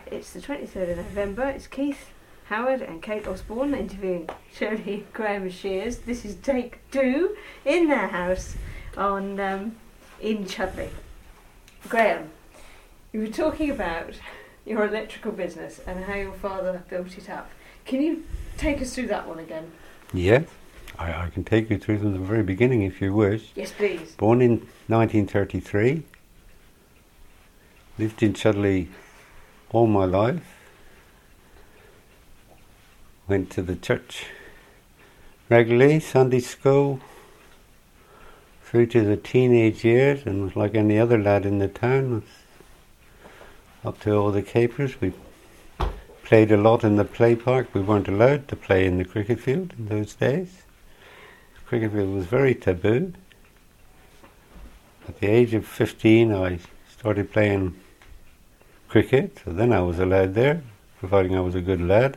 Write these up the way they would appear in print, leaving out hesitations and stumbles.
It's the 23rd of November. It's Keith Howard and Kate Osborne interviewing Shirley Graham Shears. This is take 2 in their house on in Chudley. Graham, you were talking about your electrical business and how your father built it up. Can you take us through that one again? Yes, I can take you through from the very beginning if you wish. Yes, please. Born in 1933, lived in Chudley all my life, went to the church regularly, Sunday school, through to the teenage years, and was like any other lad in the town, up to all the capers. We played a lot in the play park. We weren't allowed to play in the cricket field in those days. The cricket field was very taboo. At the age of 15 I started playing cricket, so then I was allowed there, providing I was a good lad.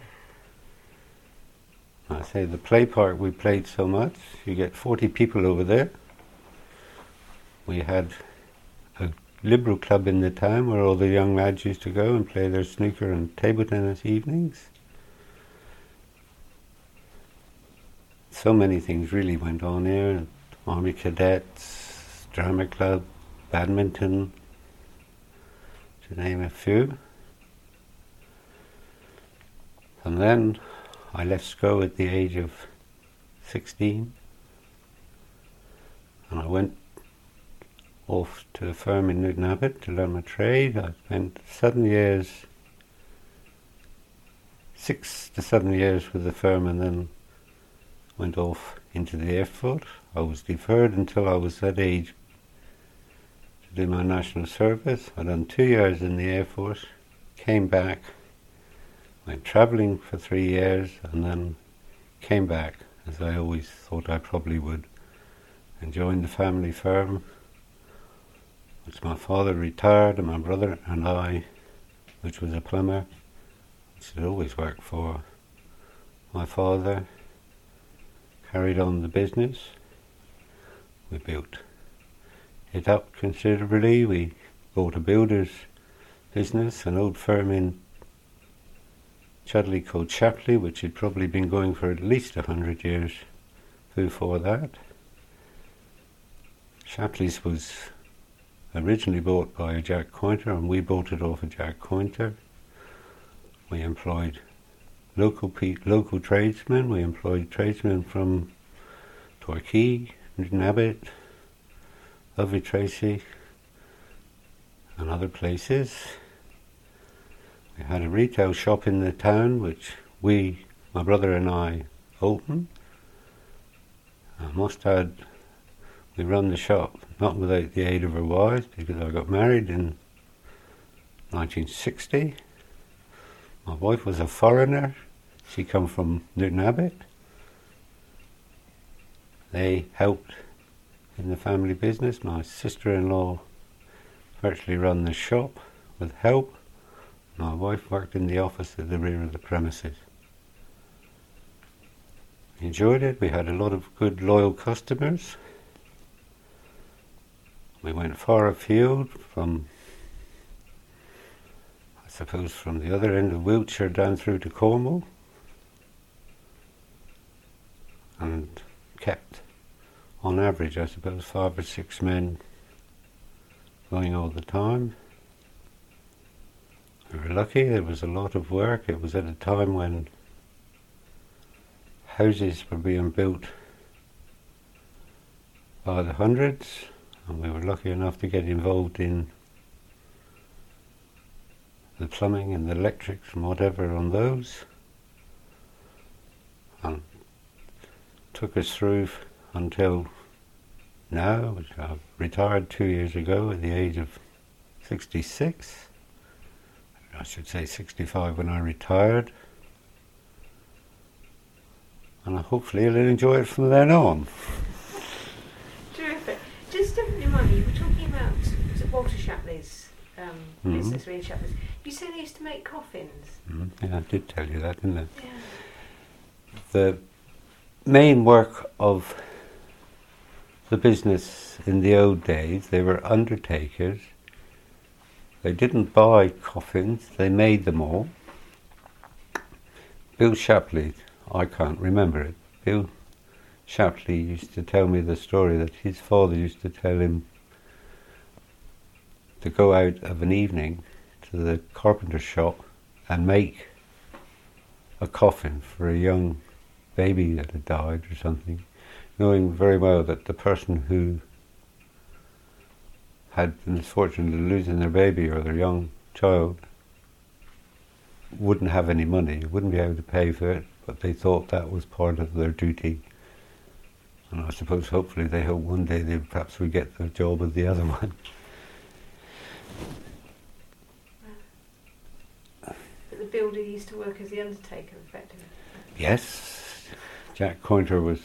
I say the play park, we played so much, you get 40 people over there. We had a liberal club in the town where all the young lads used to go and play their snooker and table tennis evenings. So many things really went on here. Army cadets, drama club, badminton, to name a few. And then I left school at the age of 16 and I went off to a firm in Newton Abbot to learn my trade. I spent 6 to 7 years with the firm and then went off into the Air Force. I was deferred until I was that age to do my national service. I'd done 2 years in the Air Force, came back, went travelling for 3 years and then came back, as I always thought I probably would, and joined the family firm, which my father retired and my brother and I, which was a plumber, which had always worked for my father, carried on the business. We built it up considerably. We bought a builder's business, an old firm in Chudley called Shapley, which had probably been going for at least 100 years before that. Shapley's was originally bought by a Jack Cointer, and we bought it off a Jack Cointer. We employed local tradesmen. We employed tradesmen from Torquay, Newton Abbot, Lovely Tracy, and other places. We had a retail shop in the town, which my brother and I, opened. I must add, we run the shop not without the aid of our wives, because I got married in 1960. My wife was a foreigner. She come from Newton Abbot. They helped in the family business. My sister-in-law virtually run the shop with help. My wife worked in the office at the rear of the premises. We enjoyed it. We had a lot of good, loyal customers. We went far afield from the other end of Wiltshire down through to Cornwall, and kept, on average, I suppose, 5 or 6 men going all the time. We were lucky. There was a lot of work. It was at a time when houses were being built by the hundreds, and we were lucky enough to get involved in the plumbing and the electrics and whatever on those, and took us through until now, which I retired 2 years ago at the age of 66. I should say 65 when I retired, and hopefully I'll enjoy it from then on. Terrific. Just to remind me, you were talking about, was it Walter Shapley's business, really Shapley's. You said he used to make coffins. Yeah, I did tell you that, didn't I? Yeah. The main work of the business in the old days, they were undertakers They didn't buy coffins, they made them all. Bill Shapley, I can't remember it. Bill Shapley used to tell me the story that his father used to tell him to go out of an evening to the carpenter shop and make a coffin for a young baby that had died or something, knowing very well that the person who had the misfortune of losing their baby or their young child wouldn't have any money, wouldn't be able to pay for it, but they thought that was part of their duty. And I suppose hopefully they hope one day they perhaps would get the job of the other one. But the builder used to work as the undertaker, effectively. Yes, Jack Cointer was,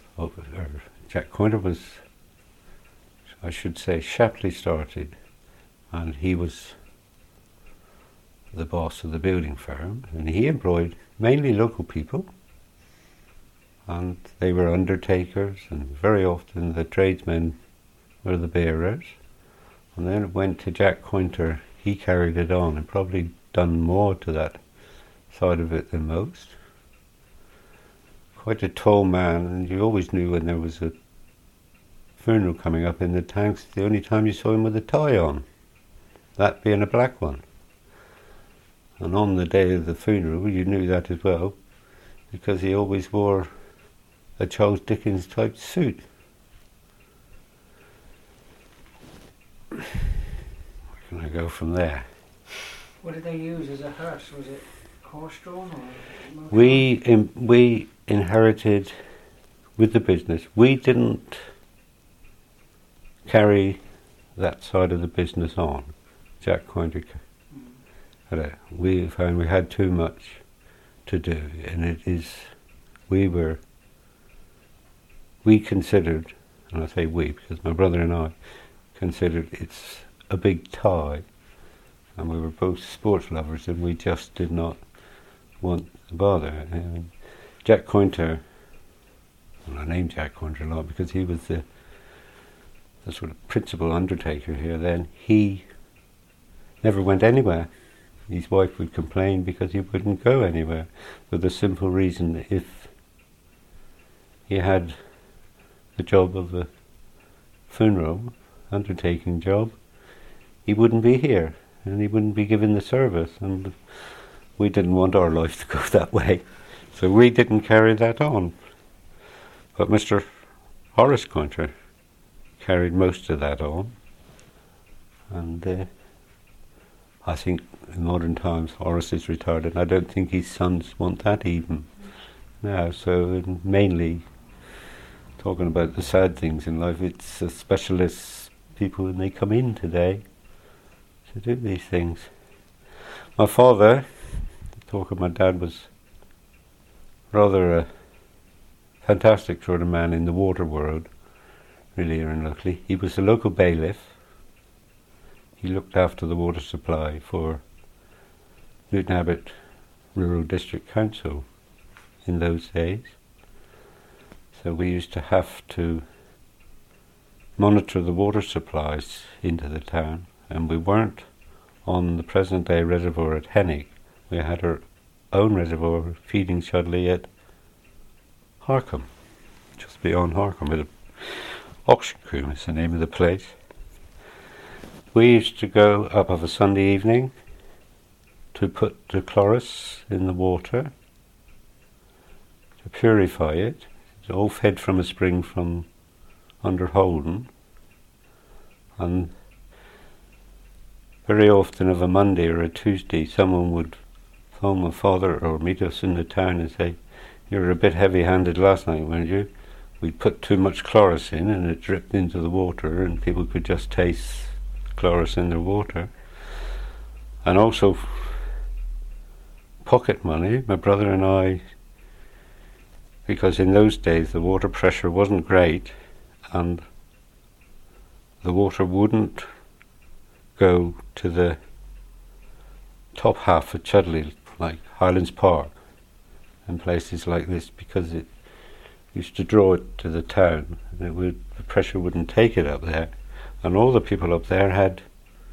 I should say, Shapley started, and he was the boss of the building firm, and he employed mainly local people, and they were undertakers, and very often the tradesmen were the bearers. And then it went to Jack Cointer. He carried it on and probably done more to that side of it than most. Quite a tall man, and you always knew when there was a funeral coming up in the tanks, the only time you saw him with a tie on, that being a black one. And on the day of the funeral you knew that as well, because he always wore a Charles Dickens type suit. Where can I go from there? What did they use as a hearse? Was it horse-drawn or? We inherited with the business. We didn't carry that side of the business on. Jack Cointer we found we had too much to do, and we considered, and I say we because my brother and I considered it's a big tie, and we were both sports lovers, and we just did not want to bother. Jack Cointer, and I named Jack Cointer a lot because he was the sort of principal undertaker here then. He never went anywhere. His wife would complain because he wouldn't go anywhere, for the simple reason if he had the job of a funeral undertaking job, he wouldn't be here and he wouldn't be given the service, and we didn't want our life to go that way, so we didn't carry that on. But Mr. Horace Cointer carried most of that on, and I think in modern times Horace is retired, and I don't think his sons want that even now. So mainly talking about the sad things in life, it's specialist people when they come in today to do these things. My father, talking my dad, was rather a fantastic sort of man in the water world, really and luckily. He was a local bailiff. He looked after the water supply for Newton Abbot Rural District Council in those days. So we used to have to monitor the water supplies into the town, and we weren't on the present day reservoir at Hennig. We had our own reservoir feeding Chudley at Harcombe, just beyond Harcombe, with Auctioncombe is the name of the place. We used to go up of a Sunday evening to put the chloris in the water to purify it. It's all fed from a spring from under Holden, and very often of a Monday or a Tuesday someone would phone my father or meet us in the town and say, "You were a bit heavy-handed last night, weren't you?" We'd put too much chloris in and it dripped into the water, and people could just taste chloris in their water. And also pocket money. My brother and I, because in those days the water pressure wasn't great and the water wouldn't go to the top half of Chudley, like Highlands Park and places like this, because it used to draw it to the town, and the pressure wouldn't take it up there. And all the people up there had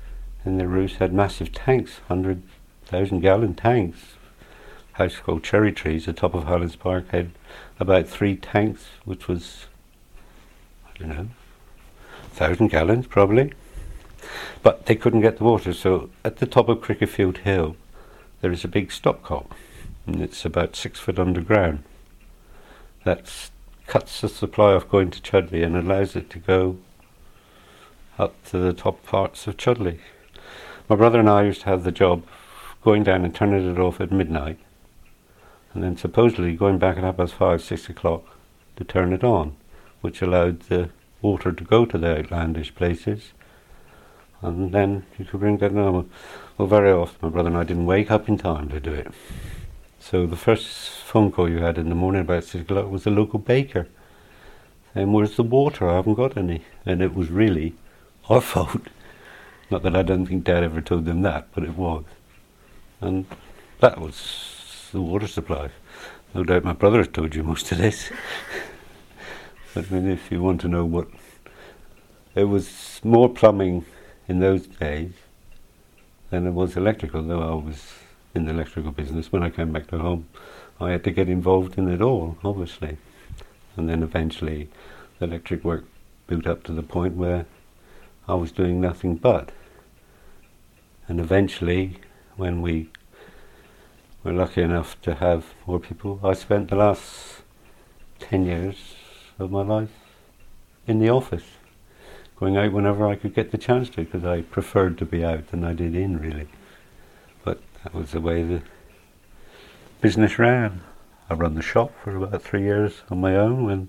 in the Roost had massive tanks, 100,000-gallon tanks. House called Cherry Trees, the top of Highlands Park, had about 3 tanks, which was, I don't know, 1,000 gallons probably. But they couldn't get the water, so at the top of Cricketfield Hill there is a big stopcock, and it's about 6 foot underground. That cuts the supply off going to Chudley and allows it to go up to the top parts of Chudley. My brother and I used to have the job going down and turning it off at midnight, and then supposedly going back at 5:30, 6 o'clock to turn it on, which allowed the water to go to the outlandish places, and then you could bring that on. Well, very often my brother and I didn't wake up in time to do it. So the first phone call you had in the morning about 6 o'clock was the local baker saying, "Where's the water? I haven't got any." And it was really our fault. Not that I don't think Dad ever told them that, but it was. And that was the water supply. No doubt my brother has told you most of this. But I mean, if you want to know what... It was more plumbing in those days than it was electrical, though I was in the electrical business. When I came back to home, I had to get involved in it all, obviously. And then eventually the electric work built up to the point where I was doing nothing but. And eventually, when we were lucky enough to have more people, I spent the last 10 years of my life in the office, going out whenever I could get the chance to, because I preferred to be out than I did in, really. But that was the way the business ran. I ran the shop for about 3 years on my own when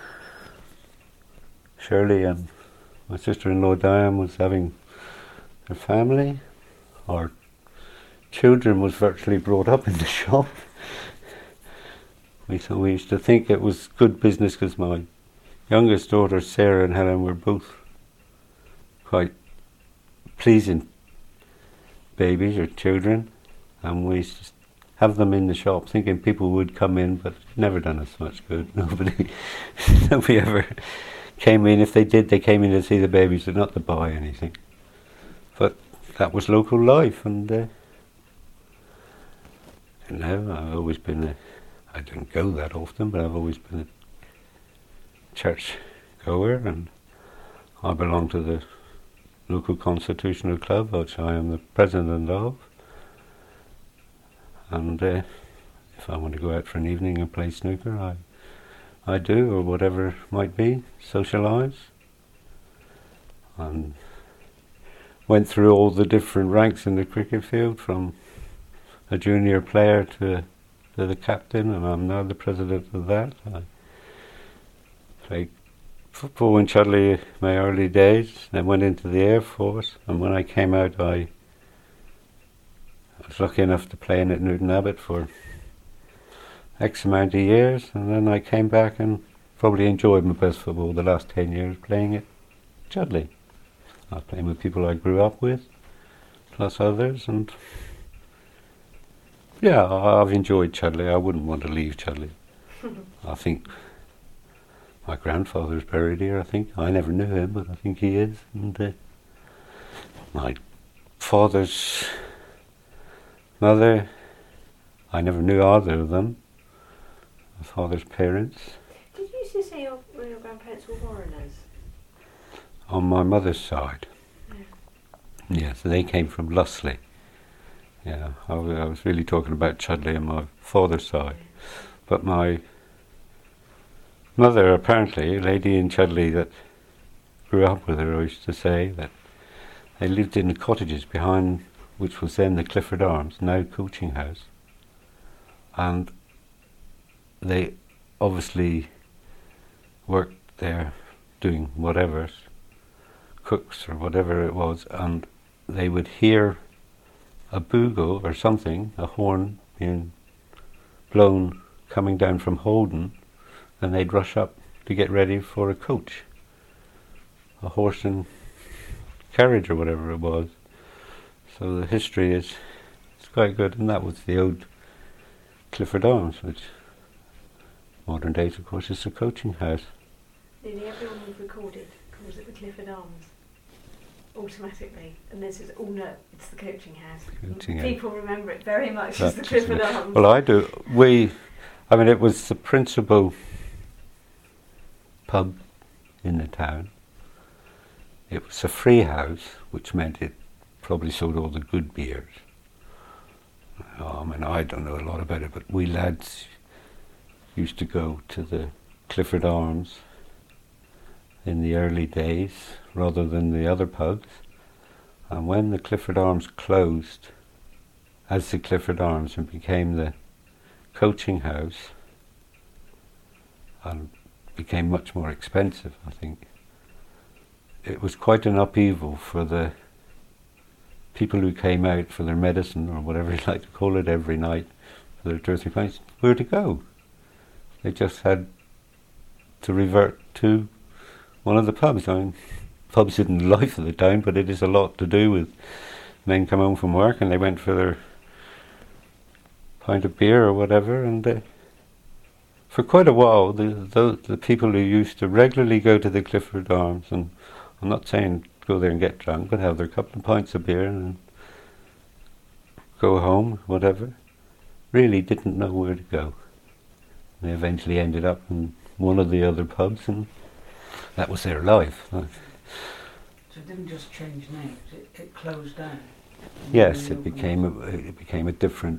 Shirley and my sister-in-law Diane was having her family. Our children was virtually brought up in the shop. We used to think it was good business because my youngest daughters, Sarah and Helen, were both quite pleasing babies or children, and we used to have them in the shop thinking people would come in, but it never done us much good. Nobody ever came in. If they did, they came in to see the babies and not to buy anything. But that was local life, and I've always been I don't go that often, but I've always been a church goer, and I belong to the local constitutional club, which I am the president of. And if I want to go out for an evening and play snooker, I do, or whatever it might be, socialise. And went through all the different ranks in the cricket field, from a junior player to the captain, and I'm now the president of that. I played football in Chudley in my early days, then went into the Air Force, and when I came out I was lucky enough to play in at Newton Abbot for X amount of years, and then I came back and probably enjoyed my best football the last 10 years playing at Chudley. I was playing with people I grew up with, plus others, and yeah, I've enjoyed Chudley. I wouldn't want to leave Chudley. I think my grandfather's buried here, I think. I never knew him, but I think he is. And my father's mother, I never knew either of them. My father's parents. Did you used to say your grandparents were foreigners? On my mother's side. Yeah, so they came from Lusley. Yeah, I was really talking about Chudley on my father's side. But my mother, apparently, a lady in Chudley that grew up with her, used to say that they lived in the cottages behind, which was then the Clifford Arms, now coaching house. And they obviously worked there doing whatever, cooks or whatever it was, and they would hear a bugle or something, a horn being blown coming down from Holden, and they'd rush up to get ready for a coach, a horse and carriage or whatever it was. So the history is quite good, and that was the old Clifford Arms, which modern days of course is a coaching house. Nearly everyone we've recorded calls it the Clifford Arms. automatically, and this is, oh no, it's the coaching house. Coaching house. People remember it very much as the That's Clifford it. Arms. Well, I do. I mean, it was the principal pub in the town. It was a free house, which meant it probably sold all the good beers. I mean, I don't know a lot about it, but we lads used to go to the Clifford Arms in the early days rather than the other pubs. And when the Clifford Arms closed as the Clifford Arms and became the coaching house and became much more expensive, I think, it was quite an upheaval for the people who came out for their medicine or whatever you like to call it every night for their 2 or 3 pints, where to go. They just had to revert to one of the pubs. I mean, pubs isn't the life of the town, but it is a lot to do with men come home from work and they went for their pint of beer or whatever, and for quite a while the people who used to regularly go to the Clifford Arms, and I'm not saying go there and get drunk, but have their couple of pints of beer and go home, whatever, really didn't know where to go. They eventually ended up in one of the other pubs, and that was their life. So it didn't just change names, it closed down? Yes, it became a different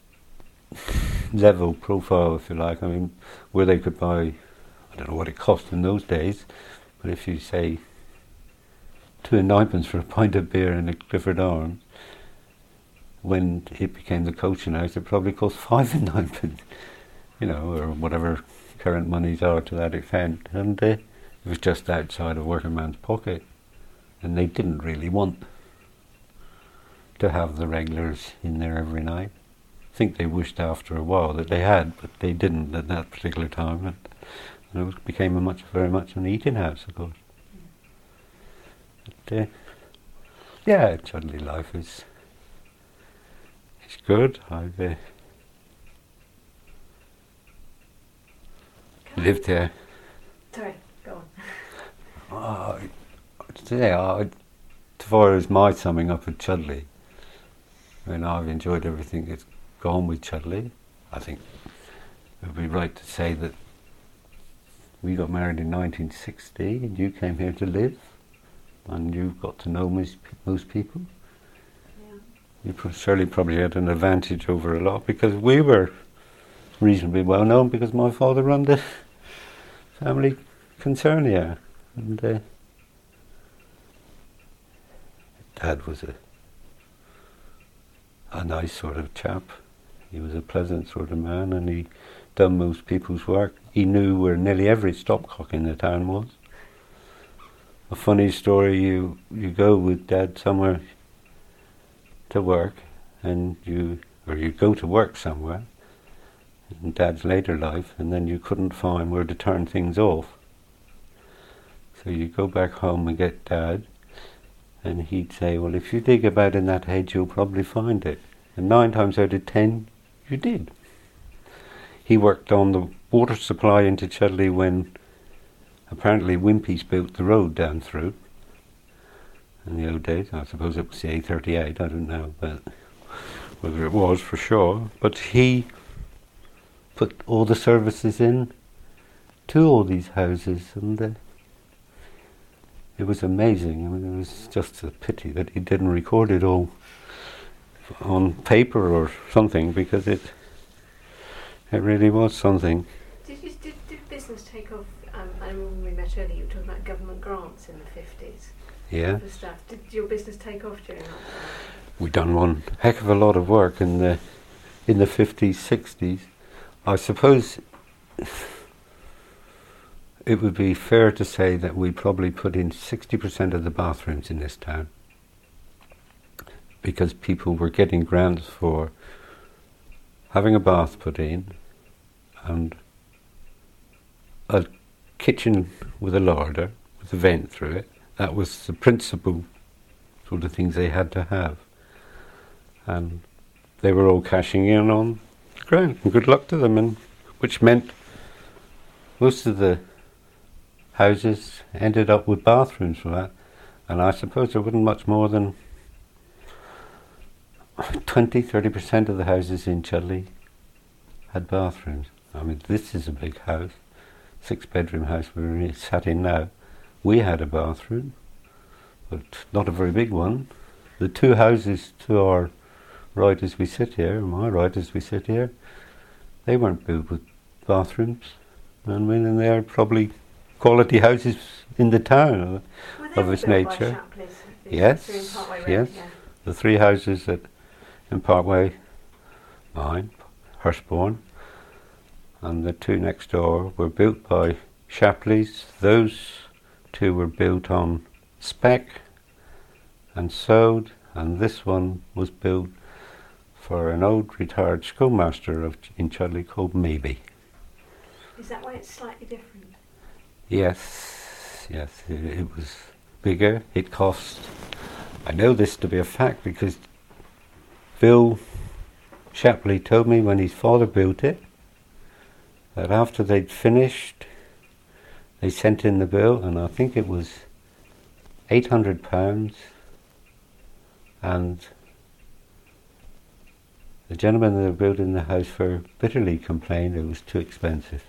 level profile, if you like. I mean, where they could buy, I don't know what it cost in those days, but if you say 2 and 9pence for a pint of beer in a Clifford Arms, when it became the coaching house, it probably cost 5 and 9pence, you know, or whatever current monies are to that extent, and it was just outside a working man's pocket, and they didn't really want to have the regulars in there every night. I think they wished after a while that they had, but they didn't at that particular time, and it became very much an eating house, of course. But, yeah, Chudley life is good. I've lived there. Sorry, go on. As far as my summing up of Chudley, I mean, I've enjoyed everything that's gone with Chudley. I think it would be right to say that we got married in 1960 and you came here to live and you got to know most people. Yeah. You certainly probably had an advantage over a lot, because we were reasonably well known because my father run the family concern here, and Dad was a nice sort of chap. He was a pleasant sort of man, and he done most people's work. He knew where nearly every stopcock in the town was. A funny story, you go with Dad somewhere to work, and you go to work somewhere in Dad's later life, and then you couldn't find where to turn things off. So you go back home and get Dad, and he'd say, well, if you dig about in that hedge, you'll probably find it. And 9 times out of 10, you did. He worked on the water supply into Chudley when apparently Wimpey's built the road down through in the old days. I suppose it was the A38, I don't know but whether it was for sure. But he put all the services in to all these houses, and it was amazing. I mean, it was just a pity that he didn't record it all on paper or something, because it really was something. Did business take off? I remember when we met earlier, you were talking about government grants in the 50s. Yeah. For stuff. Did your business take off during that time? We done one heck of a lot of work in the 50s, 60s. I suppose it would be fair to say that we probably put in 60% of the bathrooms in this town, because people were getting grants for having a bath put in and a kitchen with a larder with a vent through it. That was the principal sort of things they had to have, and they were all cashing in on the grant, and good luck to them, and which meant most of the houses ended up with bathrooms for that. And I suppose there wasn't much more than 20-30% of the houses in Chudley had bathrooms. I mean, this is a big house, 6-bedroom house we're sat in now. We had a bathroom, but not a very big one. The two houses to our right as we sit here, my right as we sit here, they weren't built with bathrooms. I mean, and they're probably quality houses in the town of its nature. Yes, yes. Yeah. The 3 houses in Parkway, mine, Hurstbourne, and the 2 next door were built by Shapleys. Those 2 were built on spec and sewed, and this one was built for an old retired schoolmaster in Chudley called Maybe. Is that why it's slightly different? Yes, yes, it was bigger. It cost, I know this to be a fact because Bill Shapley told me when his father built it that after they'd finished, they sent in the bill, and I think it was £800, and the gentleman that were building the house for bitterly complained it was too expensive.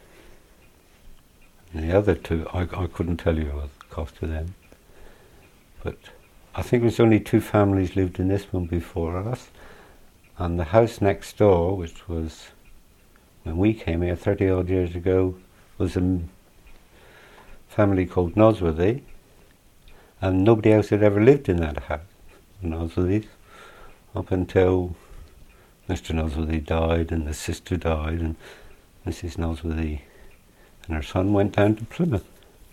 And the other 2, I couldn't tell you what the cost of them, but I think it was only 2 families lived in this one before us, and the house next door, which was when we came here 30 odd years ago, was a family called Nosworthy, and nobody else had ever lived in that house, the Nosworthys, up until Mr. Nosworthy died and the sister died, and Mrs. Nosworthy and her son went down to Plymouth.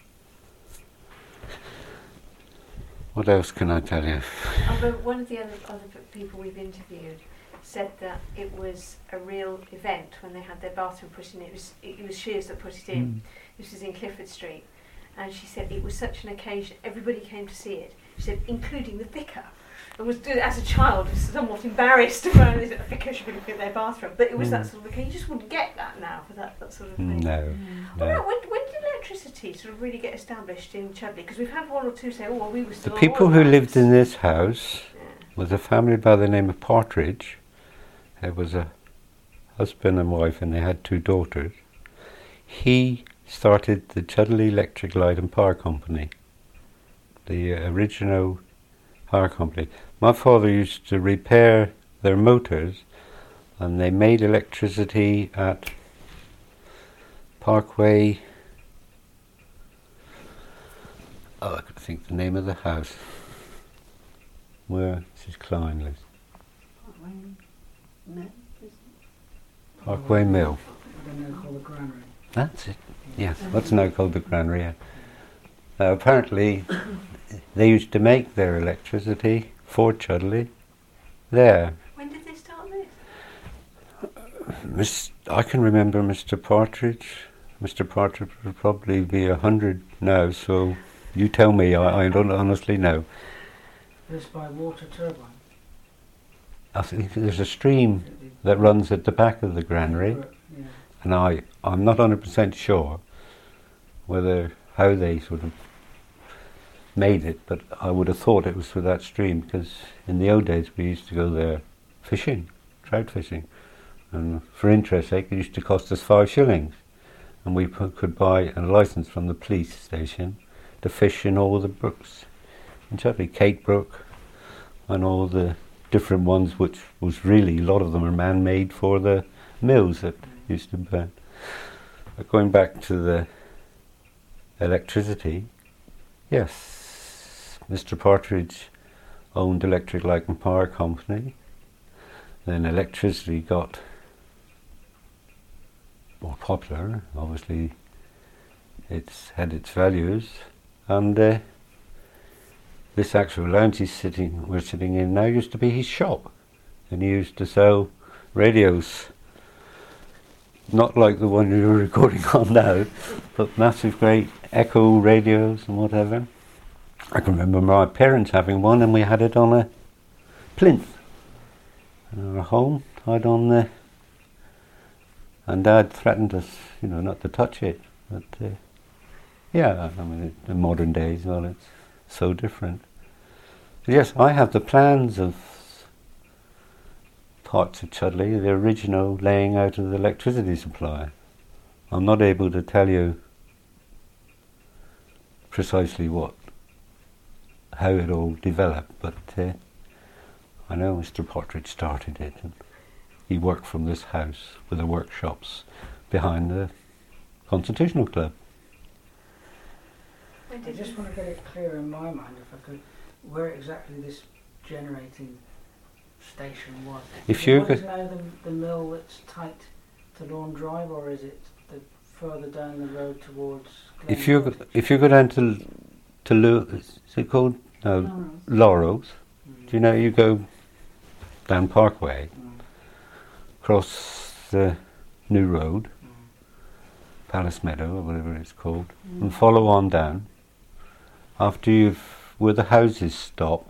What else can I tell you? Although one of the other people we've interviewed said that it was a real event when they had their bathroom put in. It was Shears that put it in. This was in Clifford Street, and she said it was such an occasion. Everybody came to see it. She said, including the vicar. And was, as a child, was somewhat embarrassed about it. A vicar should be looking at their bathroom, but it was that sort of occasion. You just wouldn't get that now for that sort of thing. No. Well, when did electricity sort of really get established in Chudley? Because we've had 1 or 2 say, oh, well, we were still The on people oil who lamps. lived in this house was a family by the name of Partridge. There was a husband and wife, and they had 2 daughters. He started the Chudley Electric Light and Power Company, the original power company. My father used to repair their motors, and they made electricity at Parkway. Oh, I could think the name of the house where Mrs. Klein lives. Parkway Mill. What they now call the granary. That's it. Yes, what's now called the granary. Yeah. Now, apparently, they used to make their electricity for Chudley there. When did they start this? I can remember Mr. Partridge. Mr. Partridge would probably be 100 now, so you tell me. I don't honestly know. This by water turbine. I think there's a stream that runs at the back of the granary, Yeah. and I'm not 100% sure how they sort of made it, but I would have thought it was through that stream, because in the old days we used to go there fishing, trout fishing, and for interest's sake it used to cost us 5 shillings, and we could buy a licence from the police station to fish in all the brooks in Chudley, Kate Brook and all the different ones, which was really, a lot of them are man-made for the mills that used to burn. But going back to the electricity, yes, Mr. Partridge owned Electric Light and Power Company. Then electricity got more popular. Obviously, it's had its values, and this actual lounge we're sitting in now used to be his shop, and he used to sell radios, not like the one you're recording on now, but massive great Echo radios and whatever. I can remember my parents having one, and we had it on a plinth in our home, tied on the, and Dad threatened us, not to touch it, but yeah, I mean, in modern days, well, it's so different. But yes, I have the plans of parts of Chudley, the original laying out of the electricity supply. I'm not able to tell you precisely how it all developed, but I know Mr. Partridge started it, and he worked from this house with the workshops behind the Constitutional Club. I just want to get it clear in my mind, if I could, where exactly this generating station was. If you what could, is now the mill that's tight to Lawn Drive, or is it the further down the road towards if you go down to is it called Laurels? Do you know, you go down Parkway, across the new road, Palace Meadow or whatever it's called, and follow on down. After where the houses stop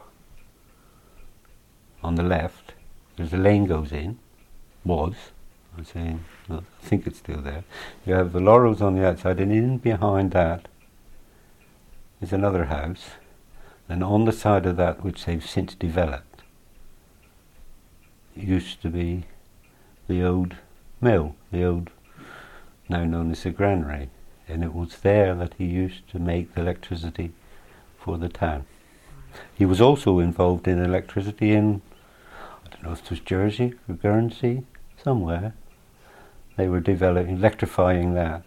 on the left, there's a lane goes in, I think it's still there. You have the Laurels on the outside, and in behind that is another house, and on the side of that, which they've since developed, used to be the old mill, now known as the granary, and it was there that he used to make the electricity for the town. He was also involved in electricity in, I don't know if it was Jersey or Guernsey, somewhere. They were electrifying that.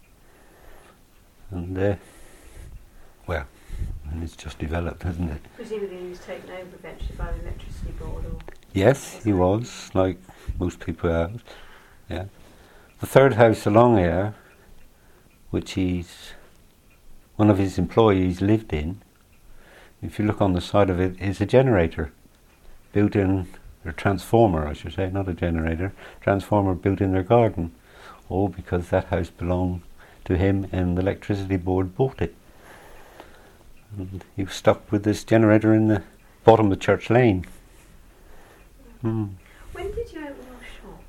And and it's just developed, hasn't it? Presumably he was taken over eventually by the electricity board, or... Yes, he was, like most people have. Yeah. The third house along here, which one of his employees lived in, if you look on the side of it, is a generator built in, or transformer I should say, not a generator, transformer built in their garden, all because that house belonged to him and the electricity board bought it. And he was stuck with this generator in the bottom of Church Lane. When did you open your shop?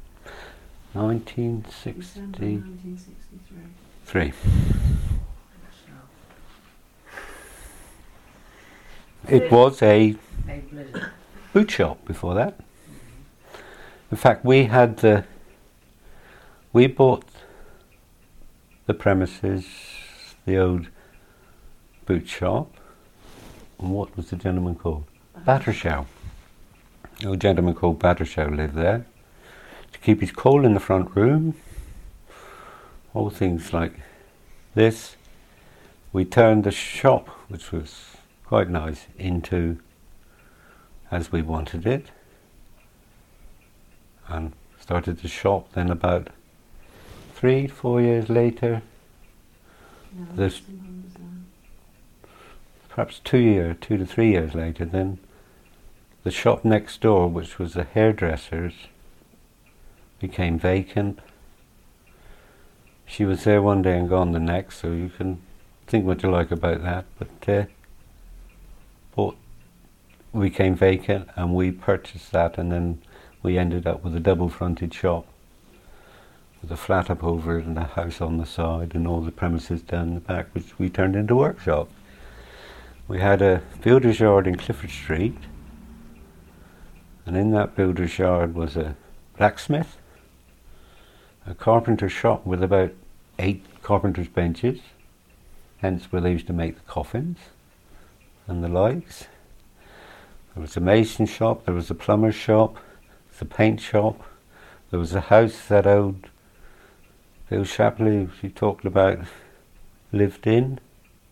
1963. It was a boot shop before that. In fact, we bought the premises, the old boot shop, and what was the gentleman called? Battershaw. An old gentleman called Battershaw lived there. To keep his coal in the front room, all things like this. We turned the shop, which was quite nice, into as we wanted it, and started the shop. Then about 3-4 years later, perhaps 2 to 3 years later, then the shop next door, which was the hairdresser's, became vacant. She was there one day and gone the next, so you can think what you like about that, but became vacant, and we purchased that, and then we ended up with a double fronted shop with a flat up over it and a house on the side and all the premises down the back, which we turned into a workshop. We had a builder's yard in Clifford Street, and in that builder's yard was a blacksmith, a carpenter shop with about 8 carpenter's benches, hence where they used to make the coffins and the likes. There was a mason shop, there was a plumber's shop, there was a paint shop, there was a house that old Bill Shapley, she talked about, lived in.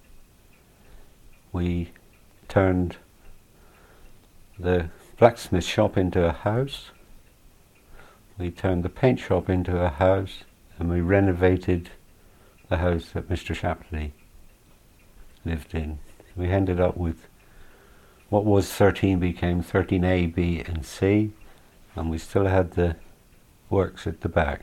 We turned the blacksmith shop into a house, we turned the paint shop into a house, and we renovated the house that Mr. Shapley lived in. We ended up with what was 13 became 13A, B and C, and we still had the works at the back.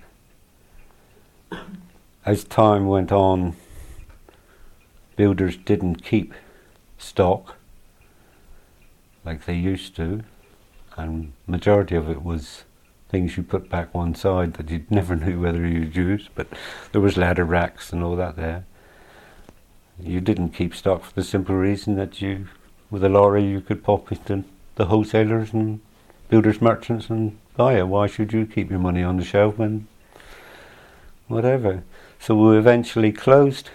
As time went on, builders didn't keep stock like they used to, and majority of it was things you put back one side that you never knew whether you'd use, but there was ladder racks and all that there. You didn't keep stock for the simple reason that you, with a lorry, you could pop into the wholesalers and builders merchants and buy it. Why should you keep your money on the shelf and whatever? So we eventually closed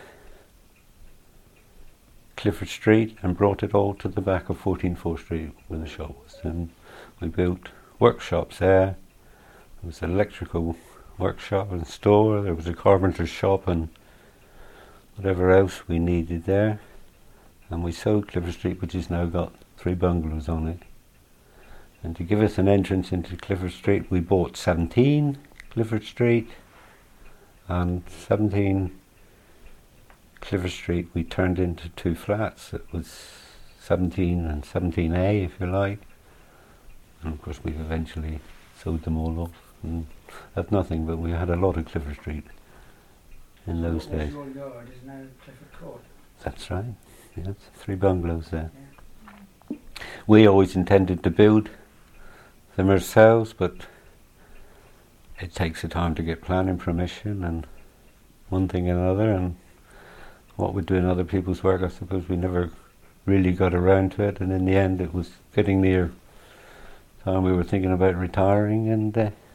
Clifford Street and brought it all to the back of 14 Fore Street where the shop was. And we built workshops there. There was an electrical workshop and store. There was a carpenter's shop and whatever else we needed there. And we sold Clifford Street, which has now got 3 bungalows on it. And to give us an entrance into Clifford Street, we bought 17 Clifford Street, and 17 Clifford Street we turned into 2 flats. It was 17 and 17A, if you like. And of course we've eventually sold them all off and have nothing, but we had a lot of Clifford Street in those days. Your yard is now Clifford Court. That's right, yes, 3 bungalows there. Yeah. We always intended to build them ourselves, but it takes a time to get planning permission and one thing and another, and what we do in other people's work, I suppose we never really got around to it, and in the end it was getting near time we were thinking about retiring, and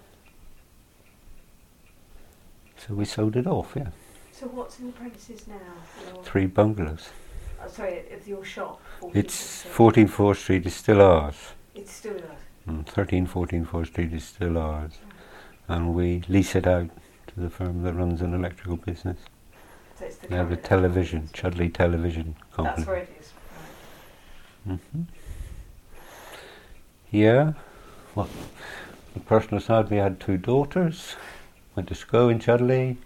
so we sold it off, yeah. So what's in the premises now? 3 bungalows. Oh, sorry, it's your shop. 14 Fore Street is still ours. It's still yours. 14 Fore Street is still ours. And we lease it out to the firm that runs an electrical business. So it's the They have a television, Chudley Television Company. That's where it is. Right. Yeah. Well, the personal side, we had 2 daughters. Went to school in Chudley.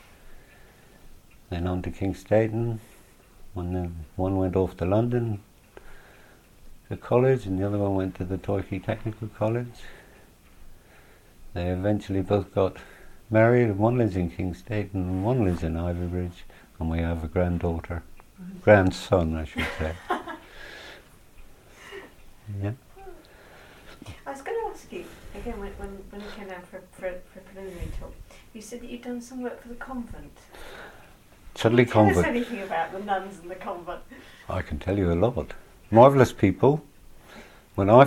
Then on to Kingstaton. One went off to London to college, and the other one went to the Torquay Technical College. They eventually both got married, and one lives in Kingstaton and one lives in Ivybridge, and we have a granddaughter, grandson I should say. Yeah. I was going to ask you, again, when you came down for preliminary talk, you said that you'd done some work for the convent. Chudley Convent. Tell us anything about the nuns and the convent. I can tell you a lot. Marvellous people. My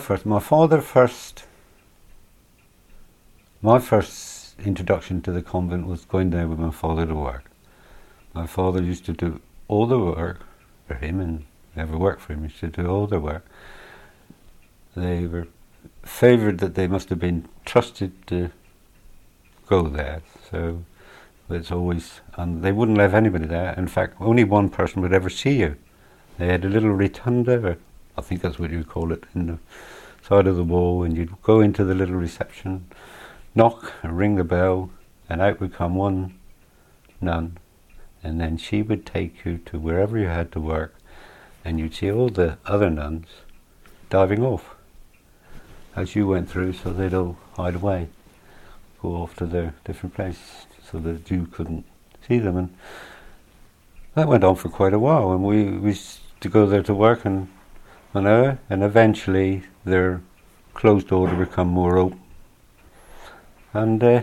first introduction to the convent was going there with my father to work. My father used to do all the work for him, and whoever worked for him used to do all the work. They were favoured that they must have been trusted to go there, so it's always, and they wouldn't let anybody there. In fact, only one person would ever see you. They had a little rotunda, or I think that's what you call it, in the side of the wall, and you'd go into the little reception, knock and ring the bell, and out would come one nun, and then she would take you to wherever you had to work, and you'd see all the other nuns diving off as you went through, so they'd all hide away, go off to their different places so that you couldn't see them. And that went on for quite a while, and we used to go there to work, and eventually their closed door to become more open. And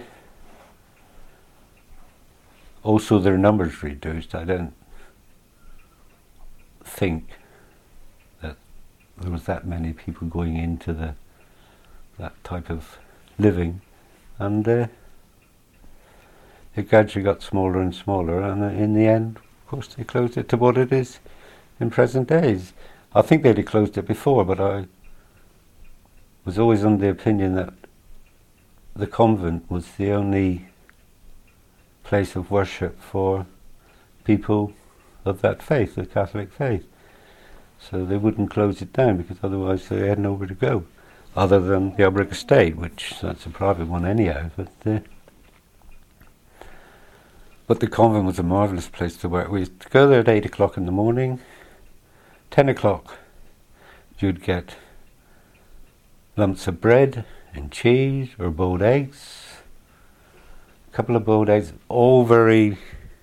also their numbers reduced. I don't think that there was that many people going into that type of living, and it gradually got smaller and smaller, and in the end, of course, they closed it to what it is in present days. I think they'd have closed it before, but I was always under the opinion that the convent was the only place of worship for people of that faith, the Catholic faith. So they wouldn't close it down, because otherwise they had nowhere to go, other than the Albrook Estate, which that's a private one anyhow. But the convent was a marvellous place to work. We used to go there at 8 o'clock in the morning. 10 o'clock you'd get lumps of bread and cheese or boiled eggs. A couple of boiled eggs, all very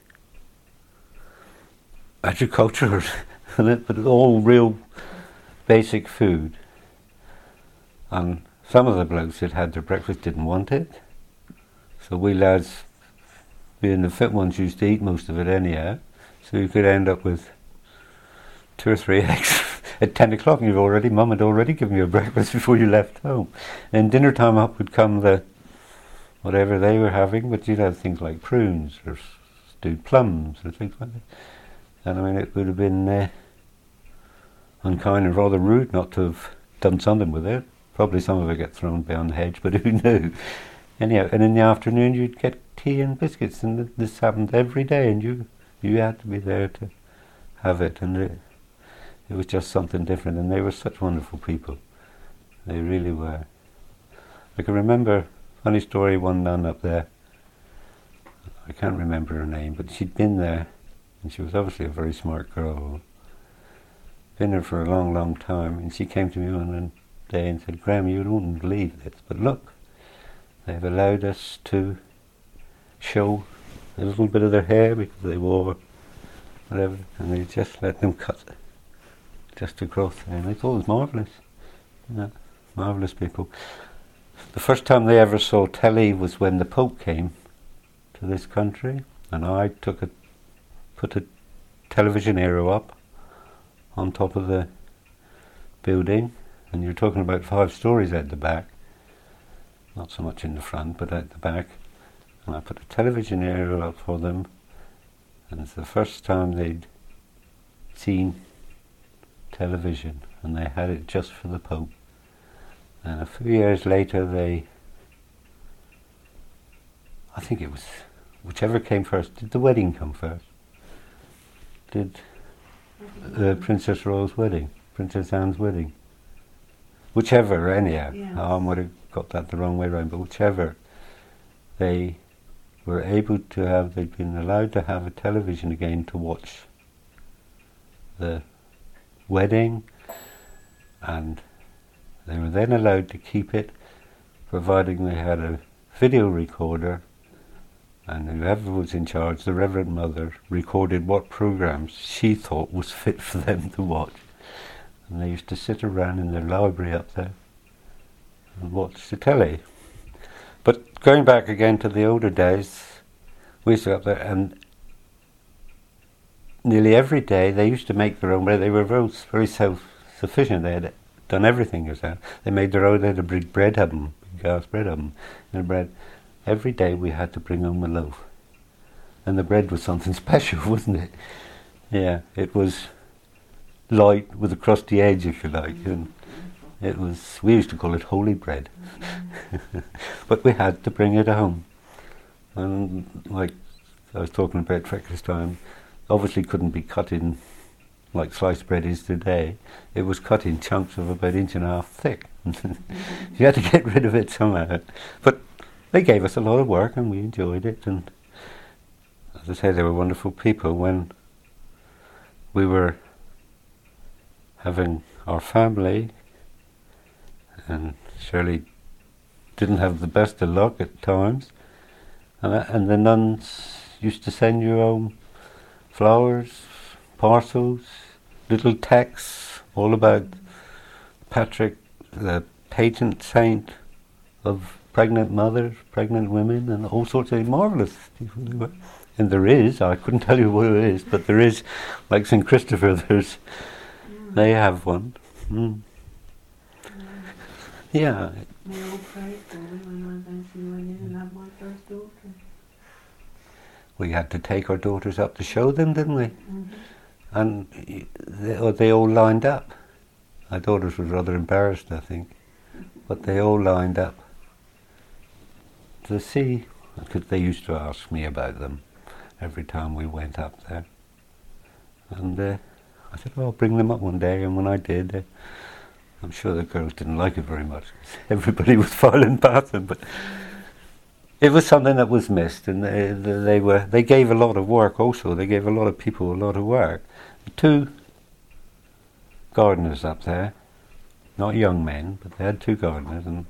agricultural, but all real basic food. And some of the blokes that had their breakfast didn't want it. So we lads, being the fit ones, used to eat most of it anyhow. So you could end up with 2 or 3 eggs at 10 o'clock, and Mum had already given you a breakfast before you left home. And dinner time up would come the whatever they were having, but you'd have things like prunes or stewed plums or things like that. And I mean, it would have been unkind and rather rude not to have done something with it. Probably some of it got thrown behind the hedge, but who knew? Anyhow, and in the afternoon you'd get tea and biscuits, and this happened every day, and you had to be there to have it, and it was just something different, and they were such wonderful people. They really were. I can remember, funny story, one nun up there, I can't remember her name, but she'd been there, and she was obviously a very smart girl, been there for a long, long time, and she came to me one day and said, "Graham, you don't believe this, but look, they've allowed us to show a little bit of their hair because they wore whatever, and they just let them cut just across there." And I thought it was marvellous. Marvellous people. The first time they ever saw telly was when the Pope came to this country, and I put a television aero up on top of the building, and you're talking about 5 stories at the back, not so much in the front, but at the back. And I put a television aerial up for them, and it's the first time they'd seen television, and they had it just for the Pope. And a few years later I think it was, whichever came first, did the wedding come first? Did Princess Royal's wedding, Princess Anne's wedding? Whichever, anyhow. Yeah. I might have got that the wrong way around, but whichever, they were able to have, they'd been allowed to have a television again to watch the wedding, and they were then allowed to keep it, providing they had a video recorder, and whoever was in charge, the Reverend Mother, recorded what programs she thought was fit for them to watch. And they used to sit around in their library up there and watch the telly. But going back again to the older days, we used to go up there, and nearly every day they used to make their own bread. They were very self-sufficient. They had done everything yourself. They made their own. They had a big bread oven, big gas bread oven, and bread. Every day we had to bring home a loaf, and the bread was something special, wasn't it? Yeah, it was light with a crusty edge, if you like, and it was. We used to call it holy bread, but we had to bring it home. And like I was talking about breakfast time, obviously couldn't be cut in like sliced bread is today. It was cut in chunks of about 1.5 inches thick. You had to get rid of it somehow. But they gave us a lot of work, and we enjoyed it. And as I say, they were wonderful people. When we were having our family, and Shirley didn't have the best of luck at times, and the nuns used to send you home flowers, parcels, little texts, all about Patrick, the patron saint of pregnant mothers, pregnant women, and all sorts of marvellous people. And there is, I couldn't tell you what it is, but there is, like St. Christopher, they have one. Mm. Yeah. They all prayed for me when I went to went in and had my first daughter. We had to take our daughters up to show them, didn't we? Mm-hmm. And they all lined up. My daughters were rather embarrassed, I think, but they all lined up to see, because they used to ask me about them every time we went up there. And I said, well, I'll bring them up one day, and when I did, I'm sure the girls didn't like it very much. Everybody was filing past them, but it was something that was missed, and they gave a lot of work also. They gave a lot of people a lot of work. 2 gardeners up there, not young men, but they had 2 gardeners, and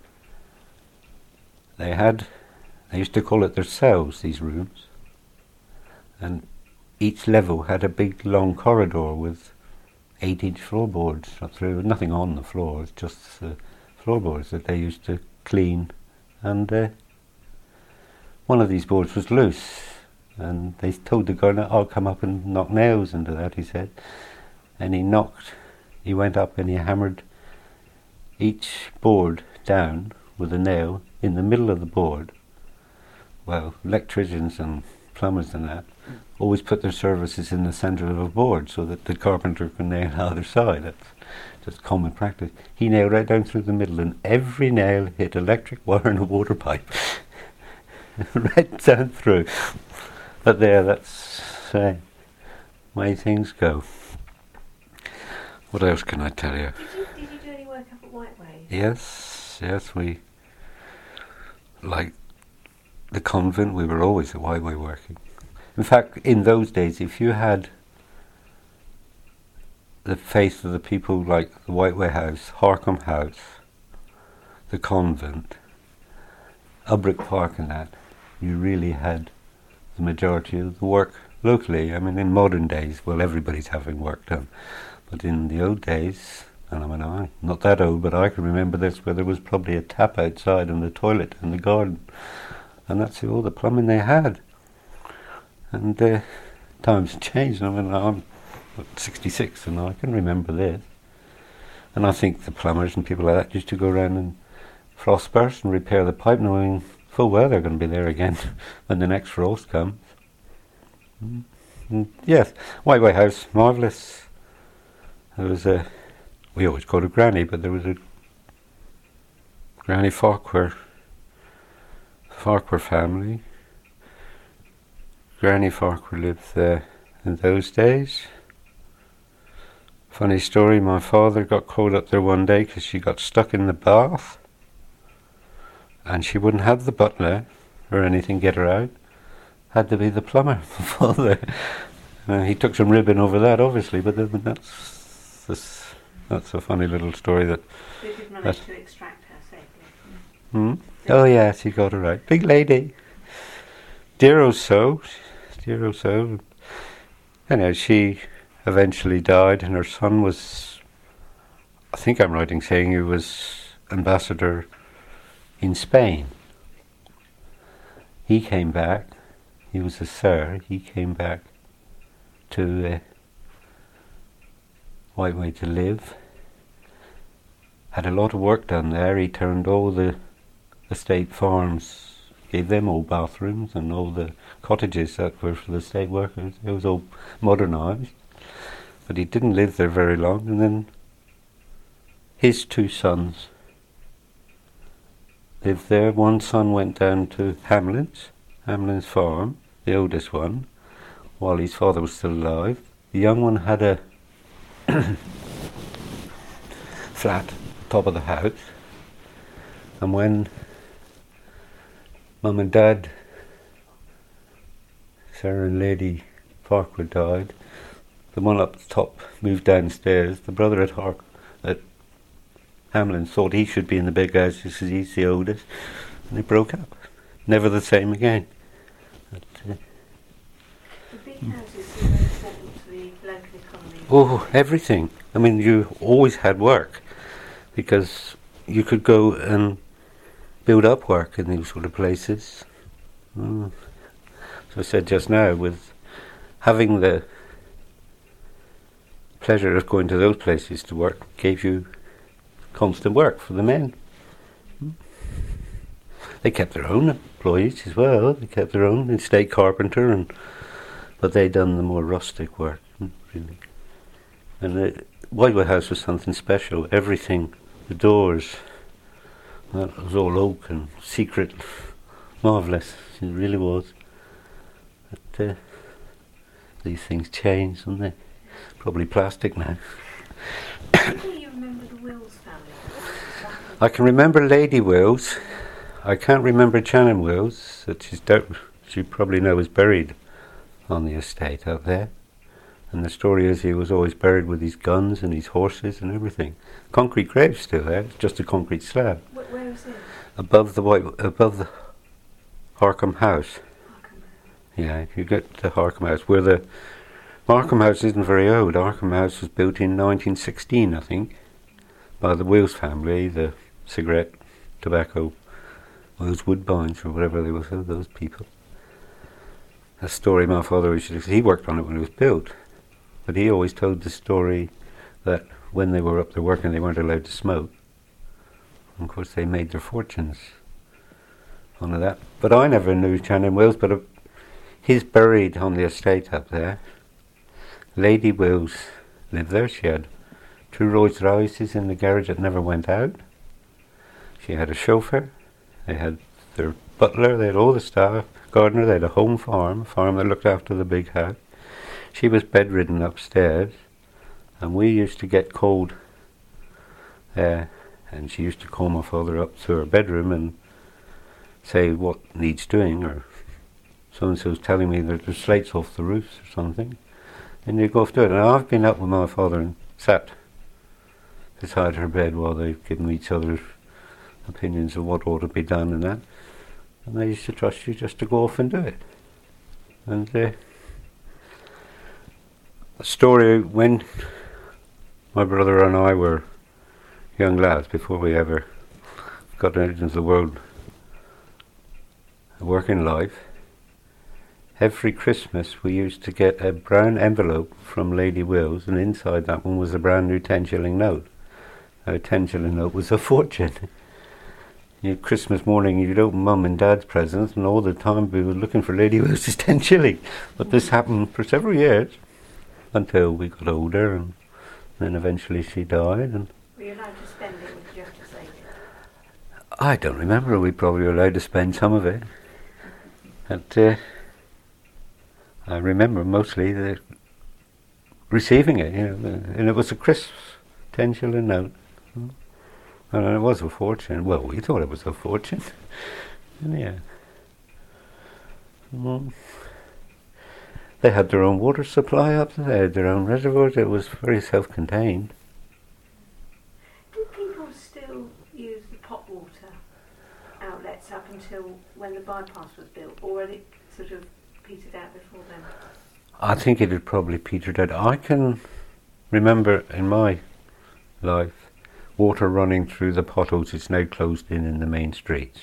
they used to call it their cells, these rooms, and each level had a big long corridor with 8-inch floorboards up through, nothing on the floors, just the floorboards that they used to clean. And one of these boards was loose, And they told the gardener, I'll come up and knock nails into that, he said. And he went up and he hammered each board down with a nail in the middle of the board. Well, electricians and plumbers and that always put their services in the centre of a board so that the carpenter can nail either side. That's just common practice. He nailed right down through the middle, and every nail hit electric wire and a water pipe. Right down through. But there, that's the way things go. What else can I tell you? Did you do any work up at Whiteway? Yes, we, like the convent, we were always at Whiteway working. In fact, in those days, if you had the faith of the people like the Whiteway House, Harcombe House, the convent, Ubrick Park and that, you really had the majority of the work locally. I mean, in modern days, well, everybody's having work done. But in the old days, and I mean, I'm not that old, but I can remember this, where there was probably a tap outside and a toilet in the garden. And that's all the plumbing they had. And times changed. I mean, I'm 66 and I can remember this. And I think the plumbers and people like that used to go around and frost burst and repair the pipe, knowing full well they're going to be there again when the next frost comes. Yes, Whiteway House, marvellous. There was we always called her Granny, but there was a Granny Farquhar family. Granny Farquhar lived there in those days. Funny story, my father got called up there one day because she got stuck in the bath and she wouldn't have the butler or anything get her out. Had to be the plumber, my father. He took some ribbon over that, obviously, but that's a funny little story. That They did manage to extract her safely. Oh yeah, she got her right. Big lady. Dear old soul. Anyway, she eventually died, and her son was, I think I'm right in saying, he was ambassador in Spain. He came back. He was a sir. He came back to Whiteway to live. Had a lot of work done there. He turned all the estate farms, gave them all bathrooms, and all the cottages that were for the estate workers. It was all modernised. But he didn't live there very long, and then his two sons lived there. One son went down to Hamlin's farm, the oldest one, while his father was still alive. The young one had a flat top of the house, and when Mum and Dad, Sarah and Lady Farquhar, died, the one up the top moved downstairs. The brother at Hamlin thought he should be in the big house because he's the oldest, and they broke up. Never the same again. But, The big houses are very important to the local economy. oh, everything. I mean, you always had work because you could go and build up work in these sort of places. So I said just now, with having the pleasure of going to those places to work gave you constant work for the men. They kept their own employees as well. They kept their own estate carpenter, but they done the more rustic work, really. And the Whiteway House was something special. Everything, the doors, that was all oak and secret, marvellous. It really was. But these things change, don't they? Probably plastic now. Do you remember the Wills family? I can remember Lady Wills. I can't remember Channing Wills, that you probably know is buried on the estate out there. And the story is he was always buried with his guns and his horses and everything. Concrete grave still there, it's just a concrete slab. Where is it? Above the Harcombe House. Yeah, if you get to Harcombe House, where the Harcombe House isn't very old. Harcombe House was built in 1916, I think, by the Wills family, the cigarette, tobacco, those Woodbines or whatever they were, those people. a story my father used to, he worked on it when it was built, but he always told the story that when they were up there working they weren't allowed to smoke. And of course they made their fortunes on that. But I never knew Channing Wills, but he's buried on the estate up there. Lady Wills lived there. She had 2 Rolls Royces in the garage that never went out. She had a chauffeur, they had their butler, they had all the staff, gardener, they had a home farm, a farm that looked after the big house. She was bedridden upstairs, and we used to get cold there, and she used to call my father up to her bedroom and say what needs doing, or so-and-so's telling me that there's slates off the roofs or something, and you go off to it. And I've been up with my father and sat beside her bed while they've given each other opinions of what ought to be done and that, and they used to trust you just to go off and do it. And a story, when my brother and I were young lads, before we ever got out into the world, working life, every Christmas we used to get a brown envelope from Lady Wills, and inside that one was a brand new 10-shilling note. A 10-shilling note was a fortune. Christmas morning you'd open Mum and Dad's presents, and all the time we were looking for Lady Wills' 10 shilling. But this happened for several years until we got older, and then eventually she died. And were you allowed to spend it, or did you have to save it? I don't remember. We probably were allowed to spend some of it. But I remember mostly receiving it, and it was a crisp 10-shilling note. And it was a fortune. Well, we thought it was a fortune. Yeah. They had their own water supply up there. They had their own reservoirs. It was very self-contained. Did people still use the pot water outlets up until when the bypass was built, or had it sort of petered out before then? I think it had probably petered out. I can remember in my life water running through the potholes. It's now closed in the main streets.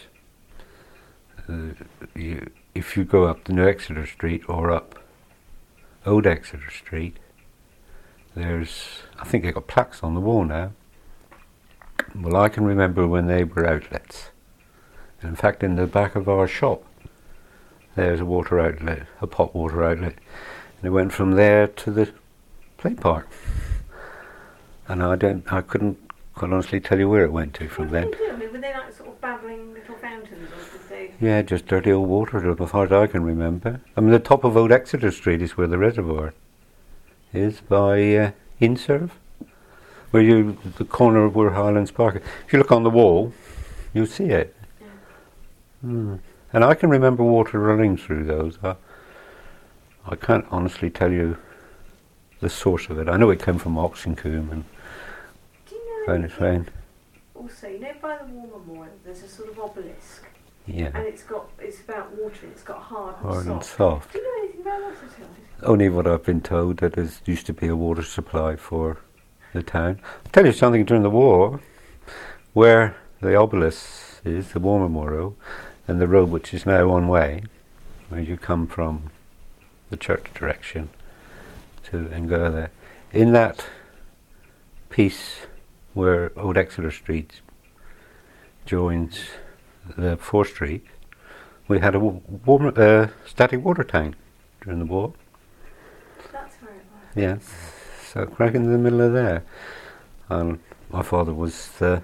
If you go up the New Exeter Street or up Old Exeter Street, there's, I think they've got plaques on the wall now. Well, I can remember when they were outlets. And in fact, in the back of our shop, there's a water outlet, a pot water outlet. And it went from there to the play park. And I couldn't quite honestly tell you where it went to from then. What did they do? I mean, were they like sort of babbling little fountains, or did they? Yeah, just dirty old water, as far as I can remember. I mean, the top of Old Exeter Street is where the reservoir is, by Inserve, where the corner of where Highlands Park. If you look on the wall, you'll see it. Yeah. And I can remember water running through those. I can't honestly tell you the source of it. I know it came from Oxencombe and Fine. Also, by the War Memorial, there's a sort of obelisk. Yeah. And it's about water, and it's got hard and soft. Do you know anything about that at all? Only what I've been told, that there used to be a water supply for the town. I'll tell you something, during the war, where the obelisk is, the War Memorial, and the road which is now one way, where you come from the church direction and go there. In that piece where Old Exeter Street joins the 4th Street, we had a static water tank during the war. That's where it was. Yeah, so right in the middle of there. And my father was the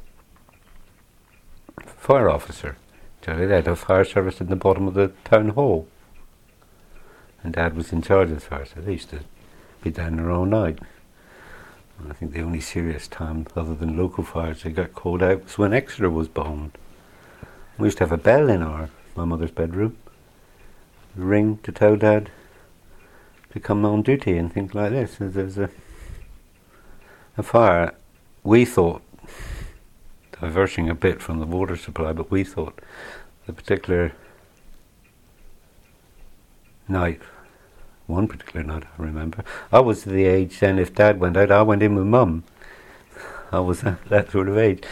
fire officer. They had a fire service in the bottom of the town hall. And Dad was in charge of the fire, so they used to be down there all night. And I think the only serious time, other than local fires, they got called out was when Exeter was bombed. We used to have a bell in my mother's bedroom, ring to tell Dad to come on duty and things like this. So there's a fire. We thought, diverging a bit from the water supply, but we thought the particular night, one particular night I remember, I was the age then, if Dad went out, I went in with Mum. I was that sort of age.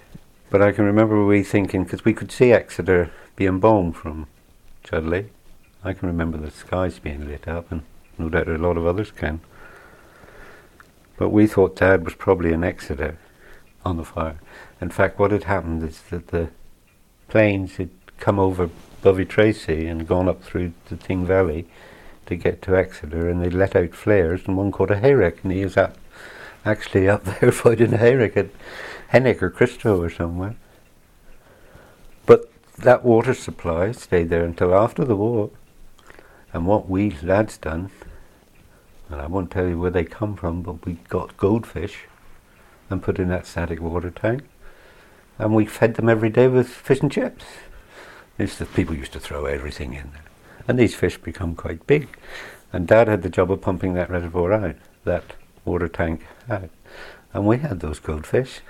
But I can remember we thinking, because we could see Exeter being bombed from Chudley, I can remember the skies being lit up, and no doubt a lot of others can. But we thought Dad was probably in Exeter on the fire. In fact, what had happened is that the planes had come over Bovey Tracy and gone up through the Ting Valley to get to Exeter, and they let out flares, and one caught a hayrick, and he was actually up there fighting a hayrick at Hennick or Christo or somewhere. But that water supply stayed there until after the war. And what we lads done, and I won't tell you where they come from, but we got goldfish and put in that static water tank, and we fed them every day with fish and chips. People used to throw everything in there, and these fish become quite big. And Dad had the job of pumping that reservoir out, that water tank out, and we had those goldfish.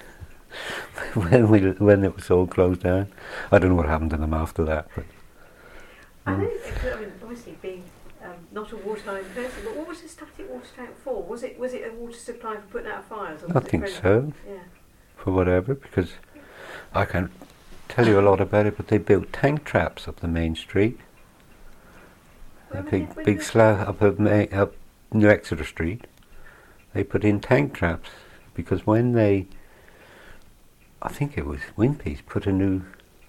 when it was all closed down, I don't know what happened to them after that. But I mean, obviously being not a wartime person, but what was the static water tank for? Was it a water supply for putting out fires? Or I think so. Yeah. For whatever, because I can't tell you a lot about it, but they built tank traps up the main street. A big slab up New Exeter Street. They put in tank traps because when I think it was Winpeace put a new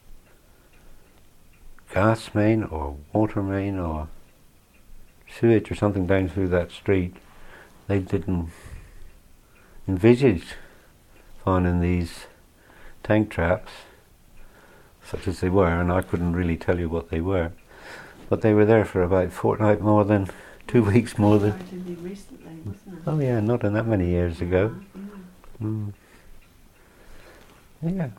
gas main or water main or sewage or something down through that street, they didn't envisage finding these tank traps such as they were, and I couldn't really tell you what they were, but they were there for about a fortnight more than 2 weeks more than. Relatively recently, wasn't it? Oh yeah, not in that many years ago. Yeah,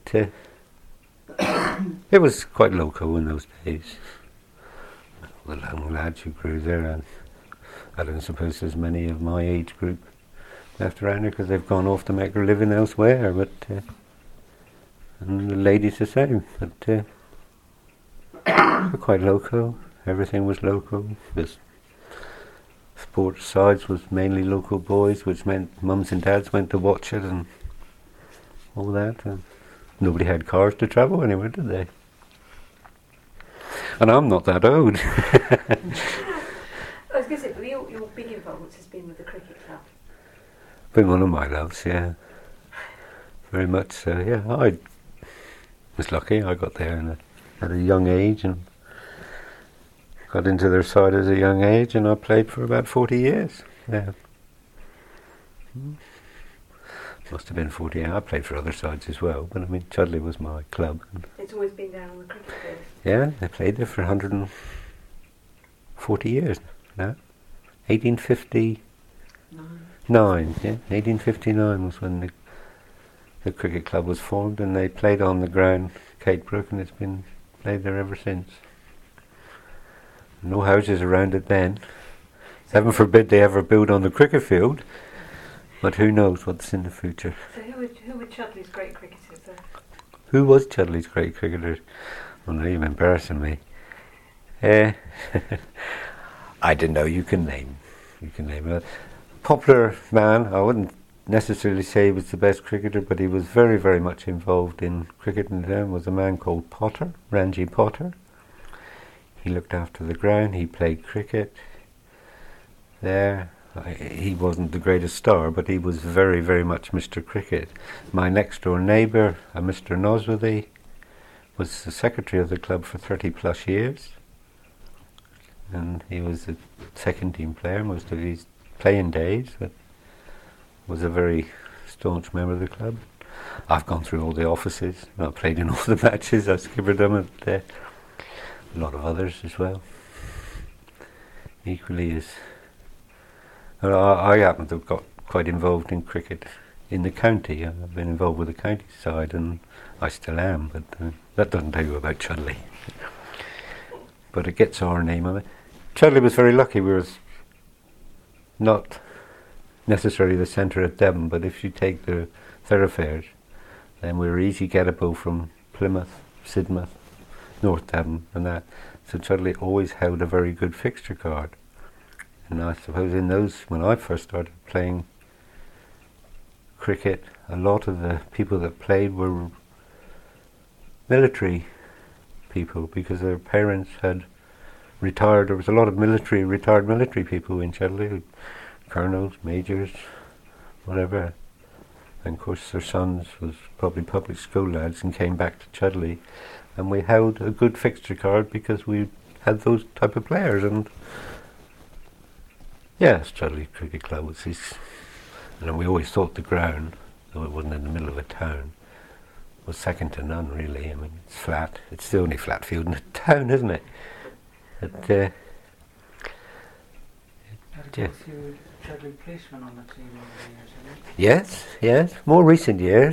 it was quite local in those days. The young lads who grew there, and I don't suppose there's many of my age group left around here because they've gone off to make their living elsewhere. But and the ladies the same. But we're quite local. Everything was local. The sports sides was mainly local boys, which meant mums and dads went to watch it and all that. And nobody had cars to travel anywhere, did they? And I'm not that old. I was going to say, but your big involvement has been with the cricket club. Been one of my loves, yeah. Very much so, yeah. I was lucky. I got there at a young age and got into their side at a young age, and I played for about 40 years. Yeah. Must have been 40 years. I played for other sides as well, but I mean, Chudley was my club. It's always been down on the cricket field. Yeah, they played there for 140 years now. 1859, yeah. 1859 was when the cricket club was formed, and they played on the ground, Kate Brook, and it's been played there ever since. No houses around it then. Heaven forbid they ever build on the cricket field, but who knows what's in the future. So who were Chudley's great cricketers then? Who was Chudley's great cricketer? Well, now you're embarrassing me. I don't know. You can name a popular man. I wouldn't necessarily say he was the best cricketer, but he was very, very much involved in cricket in the town. Was a man called Potter, Ranji Potter. He looked after the ground. He played cricket there. He wasn't the greatest star, but he was very, very much Mr. Cricket. My next door neighbour, Mr. Nosworthy, was the secretary of the club for 30 plus years, and he was a second team player most of his playing days, but was a very staunch member of the club. I've gone through all the offices. I played in all the matches. I skippered them, and a lot of others as well. Equally as I happen to have got quite involved in cricket in the county. I've been involved with the county side, and I still am, but that doesn't tell you about Chudley. But it gets our name on it. Chudley was very lucky. We were not necessarily the centre of Devon, but if you take the thoroughfares, then we were easy gettable from Plymouth, Sidmouth, North Devon and that. So Chudley always held a very good fixture card. And I suppose in those, when I first started playing cricket, a lot of the people that played were military people because their parents had retired. There was a lot of retired military people in Chudley, colonels, majors, whatever. And of course their sons was probably public school lads and came back to Chudley, and we held a good fixture card because we had those type of players. And yes, Chudley Cricket Club was his, and we always thought the ground, though it wasn't in the middle of a town, was second to none really. I mean, it's flat. It's the only flat field in the town, isn't it? But, Had a few Chudley policemen on the team over the years, haven't yes. More recent years,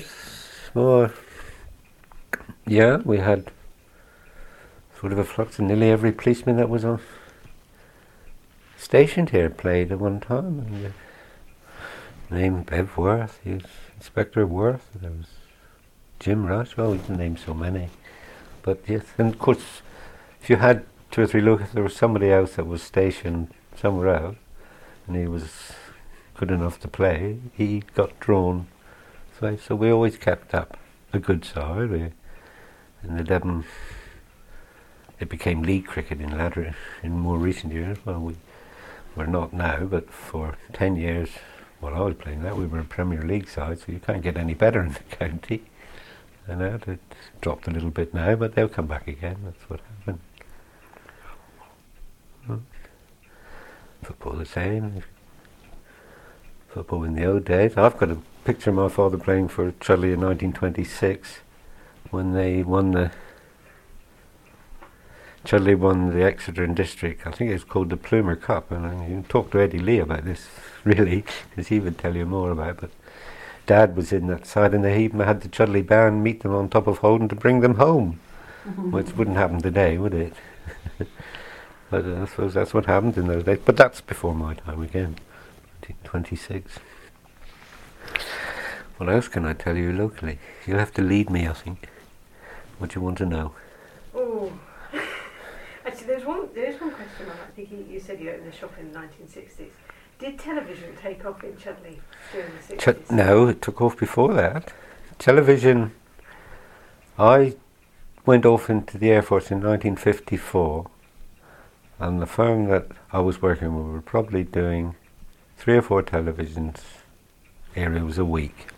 yeah, we had sort of a flux, and nearly every policeman that was on stationed here played at one time. And name Bev Worth, he was Inspector Worth. There was Jim Rush. Well, we didn't name so many, but yes. And of course, if you had 2 or 3 lookers, there was somebody else that was stationed somewhere else, and he was good enough to play. He got drawn, so we always kept up a good side. In the Devon, it became league cricket in more recent years. Well, we're not now, but for 10 years while I was playing that, we were a Premier League side, so you can't get any better in the county. I know it dropped a little bit now, but they'll come back again. That's what happened. Football the same. Football in the old days. I've got a picture of my father playing for Chudley in 1926 when they won Chudley won the Exeter and District. I think it was called the Plumer Cup, and you can talk to Eddie Lee about this really, because he would tell you more about it. But Dad was in that side, and they even had the Chudley band meet them on top of Holden to bring them home, which wouldn't happen today, would it? But I suppose that's what happened in those days. But that's before my time again, 1926. What else can I tell you locally? You'll have to lead me, I think. What do you want to know? Oh, actually, there is one question. I think you said you opened a shop in the 1960s. Did television take off in Chudley during the 60s? No, it took off before that. Television, I went off into the Air Force in 1954, and the firm that I was working with were probably doing 3 or 4 televisions aerials a week.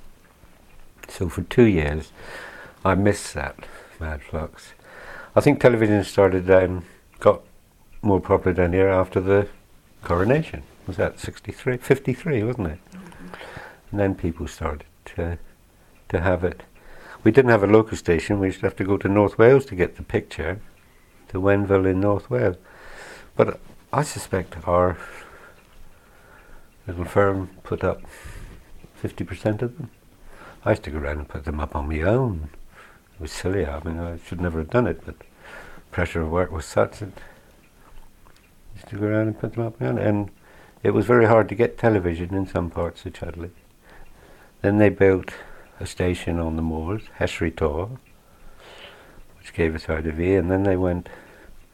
So for 2 years, I missed that mad flux. I think television started got more popular down here after the coronation. Was that 63? 53, wasn't it? Mm-hmm. And then people started to have it. We didn't have a local station. We used to have to go to North Wales to get the picture, to Wenville in North Wales. But I suspect our little firm put up 50% of them. I used to go around and put them up on my own. It was silly. I mean, I should never have done it, but pressure of work was such that I used to go around and put them up on my own. And it was very hard to get television in some parts of Chudley. Then they built a station on the moors, Hessery Tor, which gave us ITV, and then they went to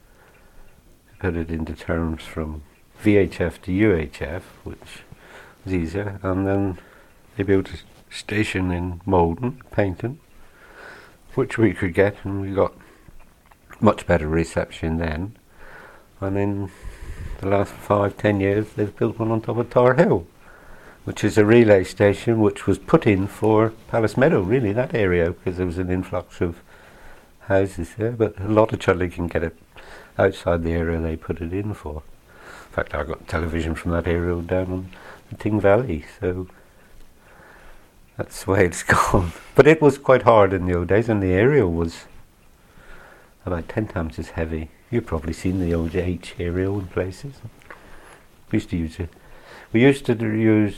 put it into terms from VHF to UHF, which was easier, and then they built a station in Malden, Paynton, which we could get, and we got much better reception then. And in the last 5-10 years they've built one on top of Tar Hill, which is a relay station which was put in for Palace Meadow, really, that area, because there was an influx of houses there, but a lot of Chudley can get it outside the area they put it in for. In fact, I got television from that area down on the Ting Valley, so that's the way it's gone. But it was quite hard in the old days, and the aerial was about 10 times as heavy. You've probably seen the old H aerial in places. We used to use it. We used to use,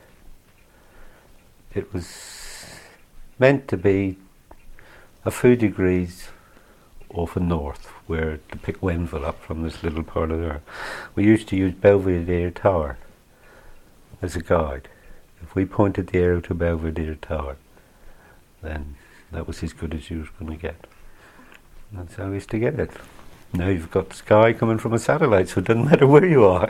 it was meant to be a few degrees off and north, where to pick Wenville up from this little part of there. We used to use Belvedere Tower as a guide. If we pointed the arrow to Belvedere Tower, then that was as good as you was going to get. That's how we used to get it. Now you've got sky coming from a satellite, so it doesn't matter where you are.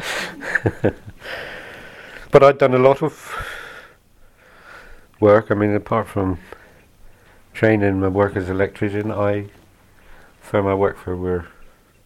But I'd done a lot of work. I mean, apart from training my work as an electrician, firm I worked for were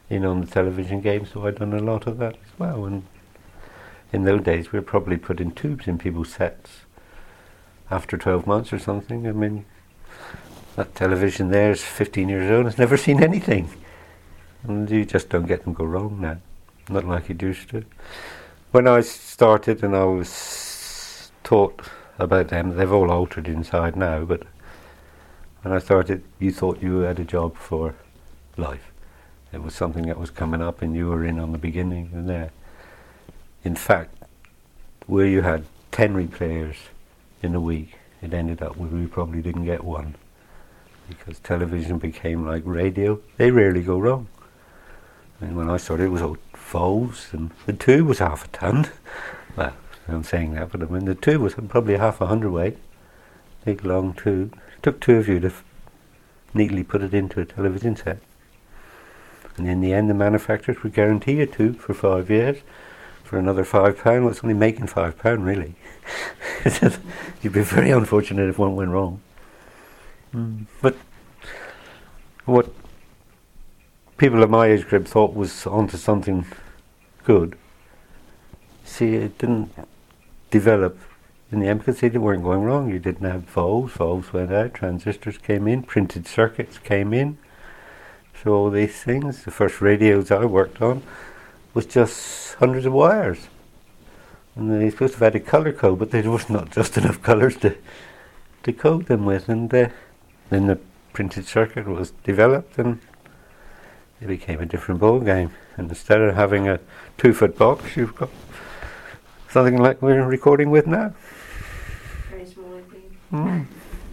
in on the television game, so I'd done a lot of that as well. And in those days, we were probably putting tubes in people's sets after 12 months or something. I mean, that television there is 15 years old, it's never seen anything. And you just don't get them go wrong now, not like you used to. When I started and I was taught about them, they've all altered inside now, but when I started, you thought you had a job for life. It was something that was coming up and you were in on the beginning and there. In fact, where you had 10 replayers in a week, it ended up where we probably didn't get one. Because television became like radio. They rarely go wrong. And when I started, it was all Vols, and the 2 was half a ton. Well, I'm saying that, but I mean, the 2 was probably half a hundredweight. Big, long 2. It took 2 of you to neatly put it into a television set. And in the end, the manufacturers would guarantee you 2 for 5 years. For another £5, well, it's only making £5 really. You'd be very unfortunate if one went wrong. But what people of my age group thought was onto something good, see, it didn't develop in the end because they weren't going wrong. You didn't have Vols went out, transistors came in, printed circuits came in. So all these things, the first radios I worked on was just hundreds of wires. And they supposed to have had a colour code, but there was not just enough colours to code them with. And then the printed circuit was developed and it became a different ball game. And instead of having a 2-foot box, you've got something like we're recording with now. Very small indeed.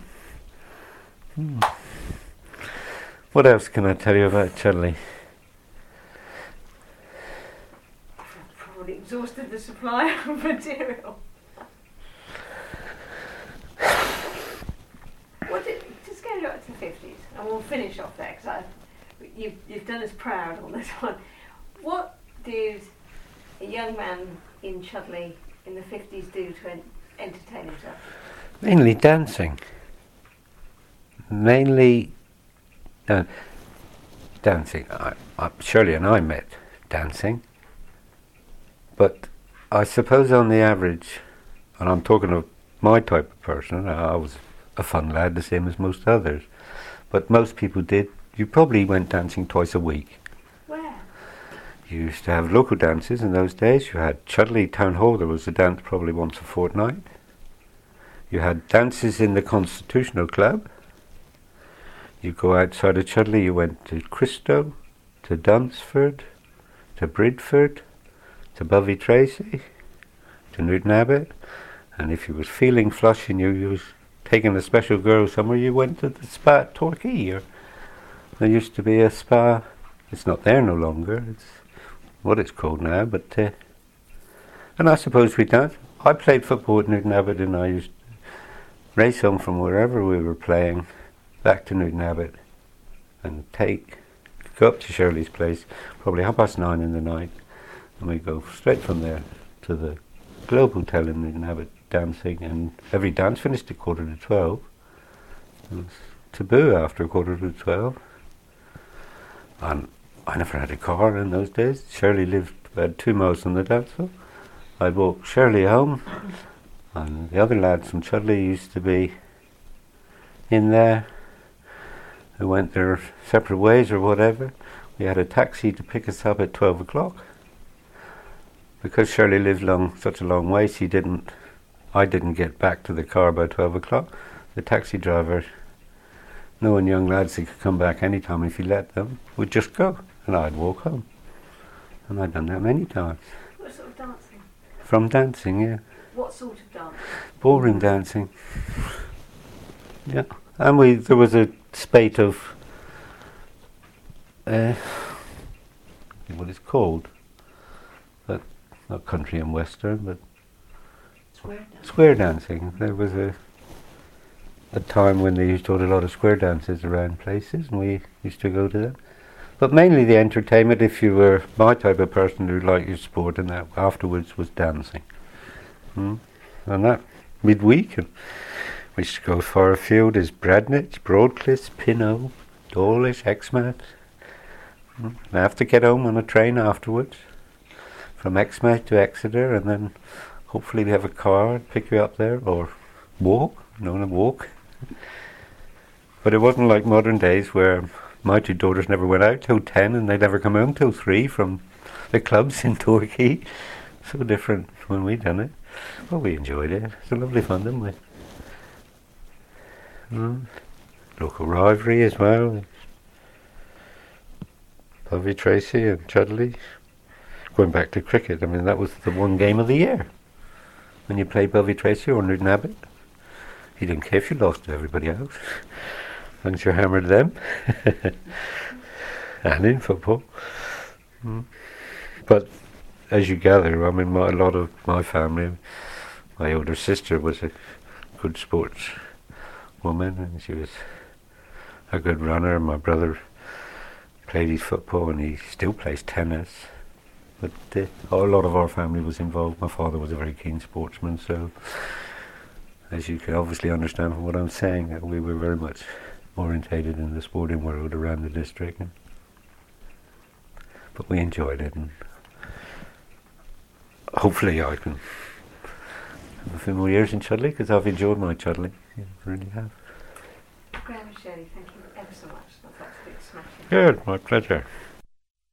What else can I tell you about Chudley? Probably exhausted the supply of material. Just go back to the 50s, and we'll finish off there, because you've done us proud on this one. What did a young man in Chudley in the 50s do to entertain himself? Mainly dancing. Dancing. Shirley and I met dancing, but I suppose on the average, and I'm talking of my type of person, I was a fun lad the same as most others, but most people did. You probably went dancing twice a week. Where? You used to have local dances in those days. You had Chudley Town Hall, there was a dance probably once a fortnight. You had dances in the Constitutional Club. You go outside of Chudley, you went to Cristo, to Dunsford, to Bridford, to Bovey Tracy, to Newton Abbot, and if you was feeling flush and you was taking a special girl somewhere, you went to the spa at Torquay, or there used to be a spa, it's not there no longer, it's what it's called now, but and I suppose we danced. I played football at Newton Abbot and I used to race home from wherever we were playing back to Newton Abbot and go up to Shirley's place probably 9:30 in the night, and we go straight from there to the Globe Hotel in Newton Abbot dancing, and every dance finished at 11:45. It was taboo after 11:45. And I never had a car in those days. Shirley lived about 2 miles from the dance hall. I'd walk Shirley home, and the other lads from Chudley used to be in there who went their separate ways or whatever. We had a taxi to pick us up at 12 o'clock. Because Shirley lived such a long way, I didn't get back to the car by 12 o'clock. The taxi driver, knowing young lads that could come back any time if you let them, would just go, and I'd walk home. And I'd done that many times. What sort of dancing? From dancing, yeah. What sort of dance? Ballroom dancing. Yeah. And there was a spate of what it's called, but not country and western, but square dancing. There was a time when they used to hold a lot of square dances around places, and we used to go to them. But mainly the entertainment, if you were my type of person who liked your sport, and that afterwards was dancing. And that midweek, we used to go far afield, as Bradnich, Broadcliff, Pinnow, Dawlish, Exmouth. I have to get home on a train afterwards from Exmouth to Exeter, and then hopefully we have a car pick you up there, or walk. But it wasn't like modern days where my two daughters never went out till 10 and they'd never come home till 3 from the clubs in Torquay. So different when we done it. Well, we enjoyed it. It's a lovely fun, didn't we? Local rivalry as well. Bovey Tracy and Chudley. Going back to cricket, I mean, that was the one game of the year. When you played Bovey Tracy or Newton Abbott, he didn't care if you lost to everybody else, as long as you hammered them. And in football. But as you gather, I mean, a lot of my family, my older sister was a good sports woman, and she was a good runner. My brother played his football, and he still plays tennis. But a lot of our family was involved. My father was a very keen sportsman, so as you can obviously understand from what I'm saying, that we were very much orientated in the sporting world around the district. But we enjoyed it, and hopefully I can have a few more years in Chudley, because I've enjoyed my Chudley. Yeah, I really have. Graham and Shirley, thank you ever so much. That's absolutely smashing. Good, my pleasure.